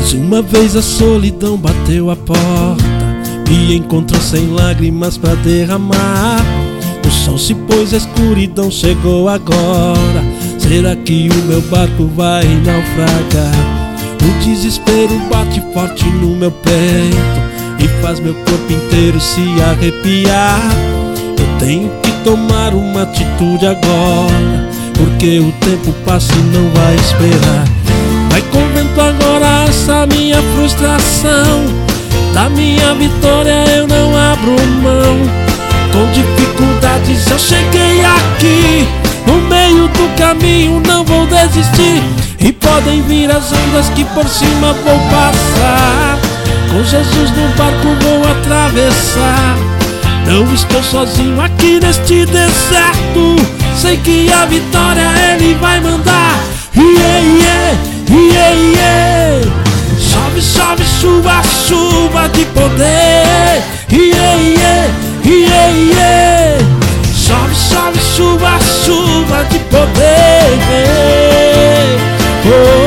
Mais uma vez a solidão bateu a porta, me encontrou sem lágrimas pra derramar. O sol se pôs, a escuridão chegou agora. Será que o meu barco vai naufragar? O desespero bate forte no meu peito e faz meu corpo inteiro se arrepiar. Eu tenho que tomar uma atitude agora, porque o tempo passa e não vai esperar. Vai com vento agora essa minha frustração, da minha vitória eu não abro mão. Com dificuldades eu cheguei aqui, no meio do caminho não vou desistir. E podem vir as ondas que por cima vou passar, com Jesus no barco vou atravessar. Não estou sozinho aqui neste deserto, sei que a vitória Ele vai mandar. Yeah, yeah, yeah, yeah. Chove, chove, chuva, chuva de poder. Yeah, yeah, yeah, yeah. Chove, chove, chuva, chuva de poder. Oh,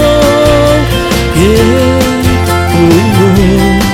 yeah, oh, oh.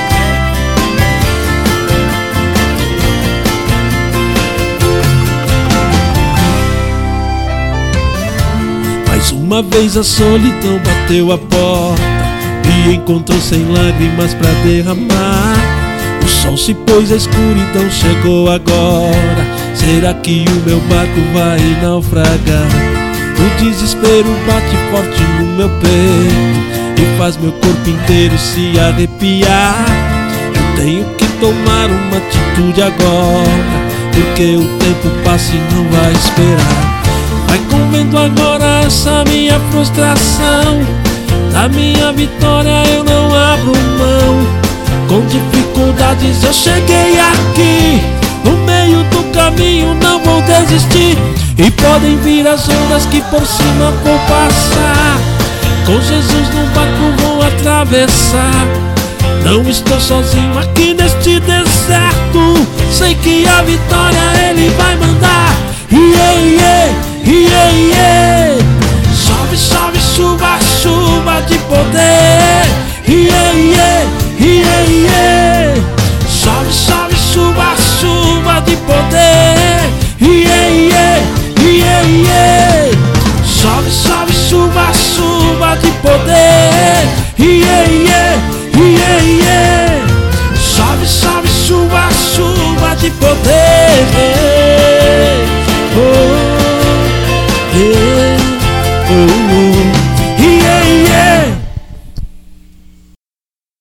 Mais uma vez a solidão bateu a porta, me encontrou sem lágrimas pra derramar. O sol se pôs, a escuridão chegou agora. Será que o meu barco vai naufragar? O desespero bate forte no meu peito e faz meu corpo inteiro se arrepiar. Eu tenho que tomar uma atitude agora, porque o tempo passa e não vai esperar. Vai com vento agora essa minha frustração, da minha vitória eu não abro mão. Com dificuldades eu cheguei aqui, no meio do caminho não vou desistir. E podem vir as ondas que por cima vou passar, com Jesus no barco vou atravessar. Não estou sozinho aqui neste deserto, sei que a vitória Ele vai mandar. Yeah, yeah, yeah, yeah. Chove, chove, chuva, chuva de poder. Yeah, yeah, yeah, yeah. Chove, chove, chuva, chuva de poder. Yeah, yeah, yeah, yeah. Chove, chove, chuva, chuva de poder. Yeah, yeah, yeah, yeah. Chove, chove, chuva, chuva de poder.